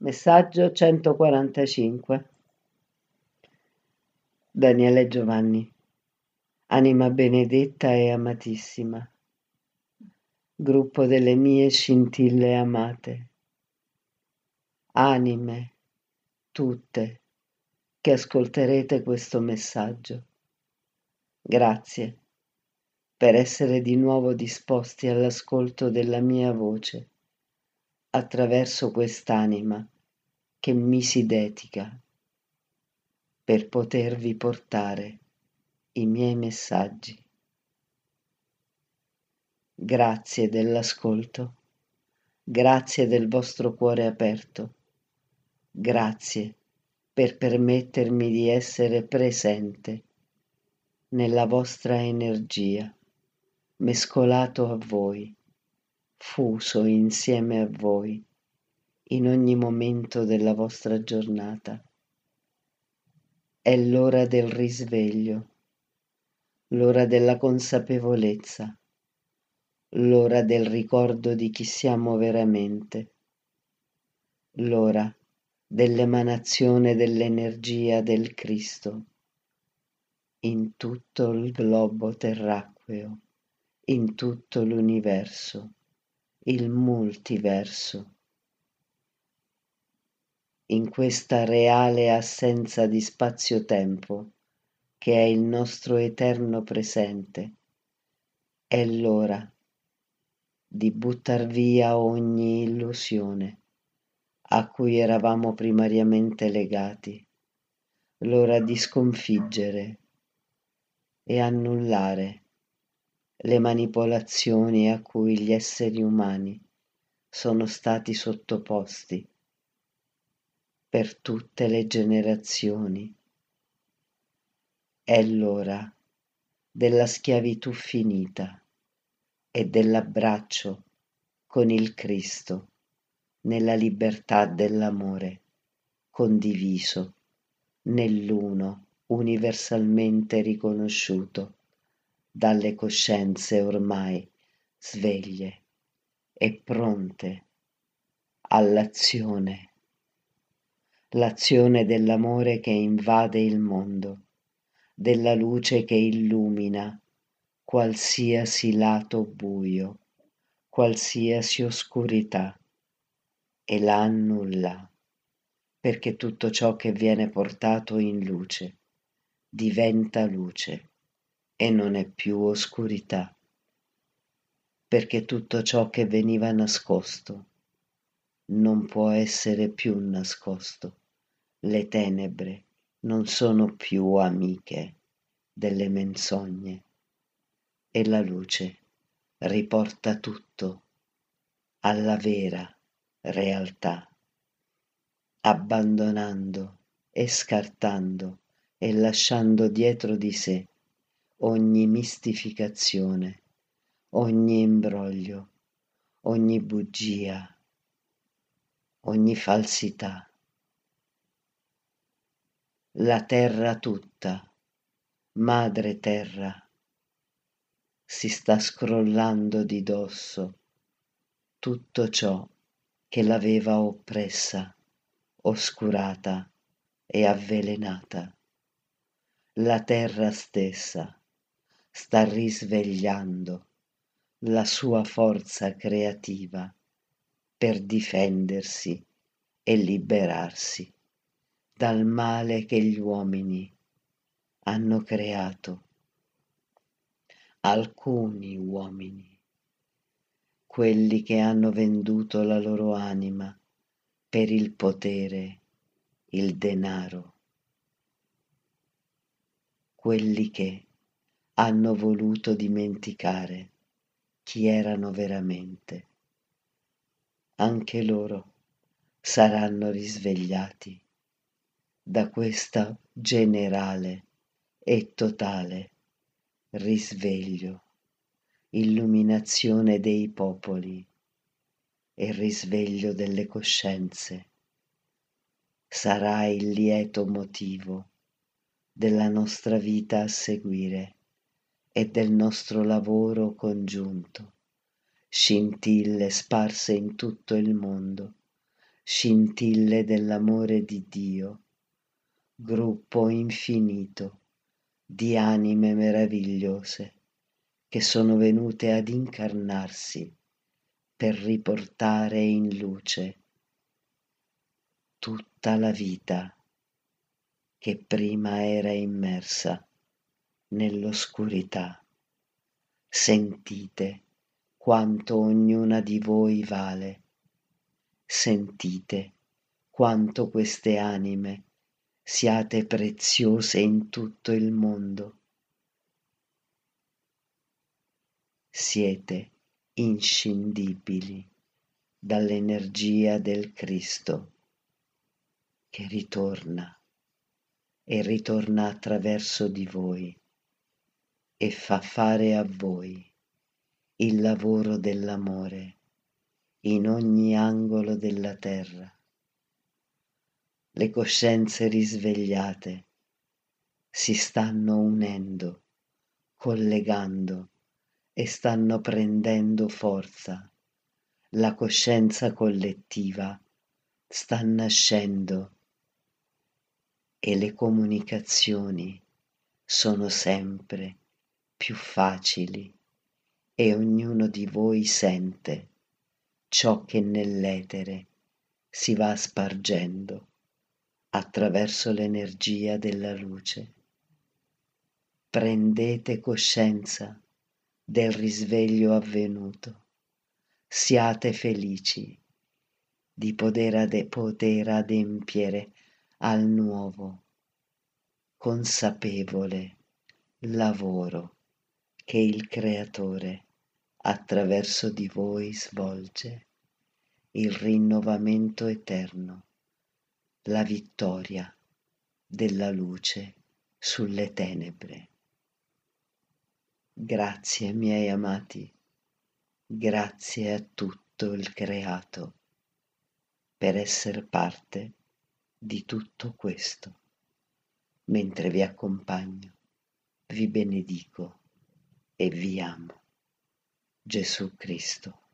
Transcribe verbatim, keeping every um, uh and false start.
Messaggio centoquarantacinque. Daniele Giovanni. Anima benedetta e amatissima, gruppo delle mie scintille amate, anime tutte che ascolterete questo messaggio, grazie per essere di nuovo disposti all'ascolto della mia voce attraverso quest'anima che mi si dedica per potervi portare i miei messaggi. Grazie dell'ascolto, grazie del vostro cuore aperto, grazie per permettermi di essere presente nella vostra energia, mescolato a voi, fuso insieme a voi in ogni momento della vostra giornata. È l'ora del risveglio, l'ora della consapevolezza, l'ora del ricordo di chi siamo veramente, l'ora dell'emanazione dell'energia del Cristo in tutto il globo terracqueo, in tutto l'universo, il multiverso. In questa reale assenza di spazio-tempo che è il nostro eterno presente, è l'ora di buttar via ogni illusione a cui eravamo primariamente legati, l'ora di sconfiggere e annullare le manipolazioni a cui gli esseri umani sono stati sottoposti per tutte le generazioni. È l'ora della schiavitù finita e dell'abbraccio con il Cristo nella libertà dell'amore condiviso nell'uno universalmente riconosciuto dalle coscienze ormai sveglie e pronte all'azione, l'azione dell'amore che invade il mondo, della luce che illumina qualsiasi lato buio, qualsiasi oscurità e la annulla, perché tutto ciò che viene portato in luce diventa luce e non è più oscurità, perché tutto ciò che veniva nascosto non può essere più nascosto. Le tenebre non sono più amiche delle menzogne e la luce riporta tutto alla vera realtà, abbandonando e scartando e lasciando dietro di sé ogni mistificazione, ogni imbroglio, ogni bugia, ogni falsità. La terra tutta, madre terra, si sta scrollando di dosso tutto ciò che l'aveva oppressa, oscurata e avvelenata. La terra stessa sta risvegliando la sua forza creativa per difendersi e liberarsi dal male che gli uomini hanno creato. Alcuni uomini, quelli che hanno venduto la loro anima per il potere, il denaro, quelli che hanno voluto dimenticare chi erano veramente. Anche loro saranno risvegliati da questa generale e totale risveglio, illuminazione dei popoli e risveglio delle coscienze. Sarà il lieto motivo della nostra vita a seguire e del nostro lavoro congiunto, scintille sparse in tutto il mondo, scintille dell'amore di Dio, gruppo infinito di anime meravigliose che sono venute ad incarnarsi per riportare in luce tutta la vita che prima era immersa nell'oscurità. Sentite quanto ognuna di voi vale, sentite quanto queste anime siate preziose in tutto il mondo. Siete inscindibili dall'energia del Cristo che ritorna e ritorna attraverso di voi e fa fare a voi il lavoro dell'amore in ogni angolo della terra. Le coscienze risvegliate si stanno unendo, collegando e stanno prendendo forza. La coscienza collettiva sta nascendo e le comunicazioni sono sempre più facili e ognuno di voi sente ciò che nell'etere si va spargendo attraverso l'energia della luce. Prendete coscienza del risveglio avvenuto, siate felici di poter, ade- poter adempiere al nuovo, consapevole lavoro che il Creatore attraverso di voi svolge, il rinnovamento eterno, la vittoria della luce sulle tenebre. Grazie, miei amati, grazie a tutto il creato per essere parte di tutto questo. Mentre vi accompagno, vi benedico e vi amo. Gesù Cristo.